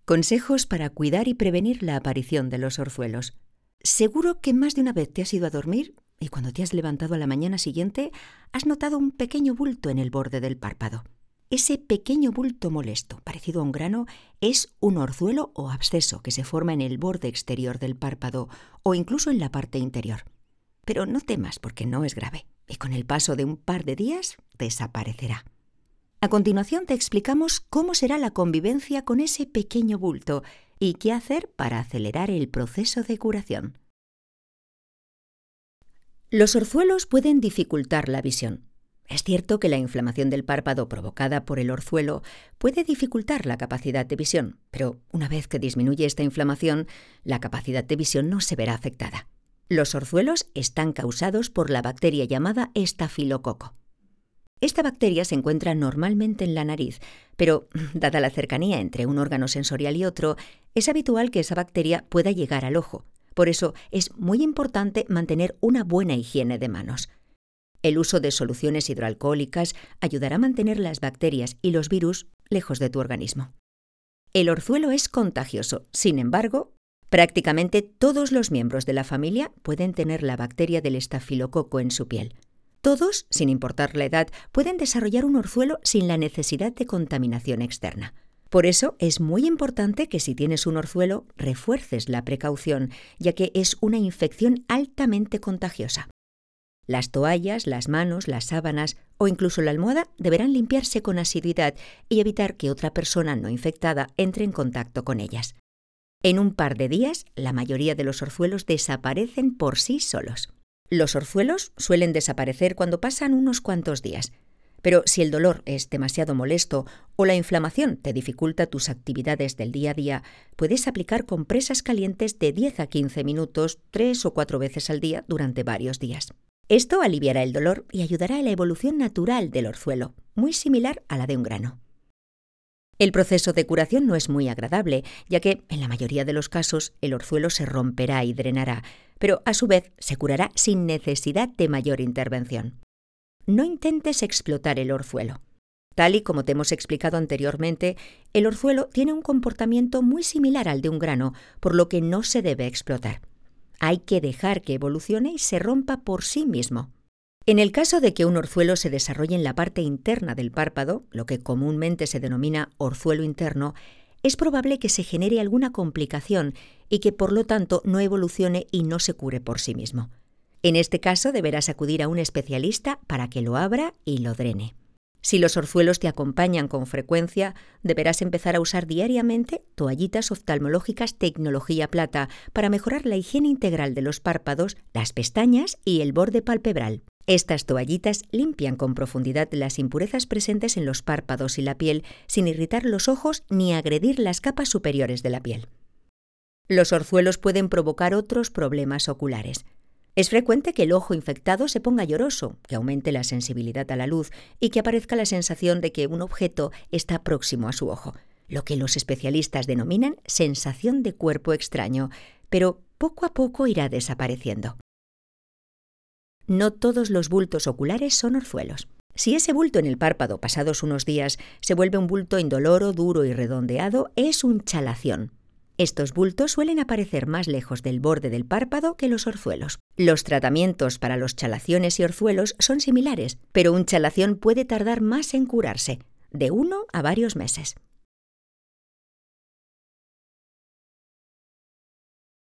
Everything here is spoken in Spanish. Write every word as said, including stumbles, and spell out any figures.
Consejos para cuidar y prevenir la aparición de los orzuelos. Seguro que más de una vez te has ido a dormir y cuando te has levantado a la mañana siguiente has notado un pequeño bulto en el borde del párpado. Ese pequeño bulto molesto, parecido a un grano, es un orzuelo o absceso que se forma en el borde exterior del párpado o incluso en la parte interior. Pero no temas porque no es grave y con el paso de un par de días desaparecerá. A continuación te explicamos cómo será la convivencia con ese pequeño bulto y qué hacer para acelerar el proceso de curación. Los orzuelos pueden dificultar la visión. Es cierto que la inflamación del párpado provocada por el orzuelo puede dificultar la capacidad de visión, pero una vez que disminuye esta inflamación, la capacidad de visión no se verá afectada. Los orzuelos están causados por la bacteria llamada estafilococo. Esta bacteria se encuentra normalmente en la nariz, pero, dada la cercanía entre un órgano sensorial y otro, es habitual que esa bacteria pueda llegar al ojo. Por eso es muy importante mantener una buena higiene de manos. El uso de soluciones hidroalcohólicas ayudará a mantener las bacterias y los virus lejos de tu organismo. El orzuelo es contagioso, sin embargo, prácticamente todos los miembros de la familia pueden tener la bacteria del estafilococo en su piel. Todos, sin importar la edad, pueden desarrollar un orzuelo sin la necesidad de contaminación externa. Por eso es muy importante que si tienes un orzuelo, refuerces la precaución, ya que es una infección altamente contagiosa. Las toallas, las manos, las sábanas o incluso la almohada deberán limpiarse con asiduidad y evitar que otra persona no infectada entre en contacto con ellas. En un par de días, la mayoría de los orzuelos desaparecen por sí solos. Los orzuelos suelen desaparecer cuando pasan unos cuantos días, pero si el dolor es demasiado molesto o la inflamación te dificulta tus actividades del día a día, puedes aplicar compresas calientes de diez a quince minutos, tres o cuatro veces al día durante varios días. Esto aliviará el dolor y ayudará a la evolución natural del orzuelo, muy similar a la de un grano. El proceso de curación no es muy agradable, ya que, en la mayoría de los casos, el orzuelo se romperá y drenará, pero a su vez se curará sin necesidad de mayor intervención. No intentes explotar el orzuelo. Tal y como te hemos explicado anteriormente, el orzuelo tiene un comportamiento muy similar al de un grano, por lo que no se debe explotar. Hay que dejar que evolucione y se rompa por sí mismo. En el caso de que un orzuelo se desarrolle en la parte interna del párpado, lo que comúnmente se denomina orzuelo interno, es probable que se genere alguna complicación y que por lo tanto no evolucione y no se cure por sí mismo. En este caso deberás acudir a un especialista para que lo abra y lo drene. Si los orzuelos te acompañan con frecuencia, deberás empezar a usar diariamente toallitas oftalmológicas tecnología plata para mejorar la higiene integral de los párpados, las pestañas y el borde palpebral. Estas toallitas limpian con profundidad las impurezas presentes en los párpados y la piel sin irritar los ojos ni agredir las capas superiores de la piel. Los orzuelos pueden provocar otros problemas oculares. Es frecuente que el ojo infectado se ponga lloroso, que aumente la sensibilidad a la luz y que aparezca la sensación de que un objeto está próximo a su ojo, lo que los especialistas denominan sensación de cuerpo extraño, pero poco a poco irá desapareciendo. No todos los bultos oculares son orzuelos. Si ese bulto en el párpado pasados unos días se vuelve un bulto indoloro, duro y redondeado, es un chalación. Estos bultos suelen aparecer más lejos del borde del párpado que los orzuelos. Los tratamientos para los chalaciones y orzuelos son similares, pero un chalación puede tardar más en curarse, de uno a varios meses.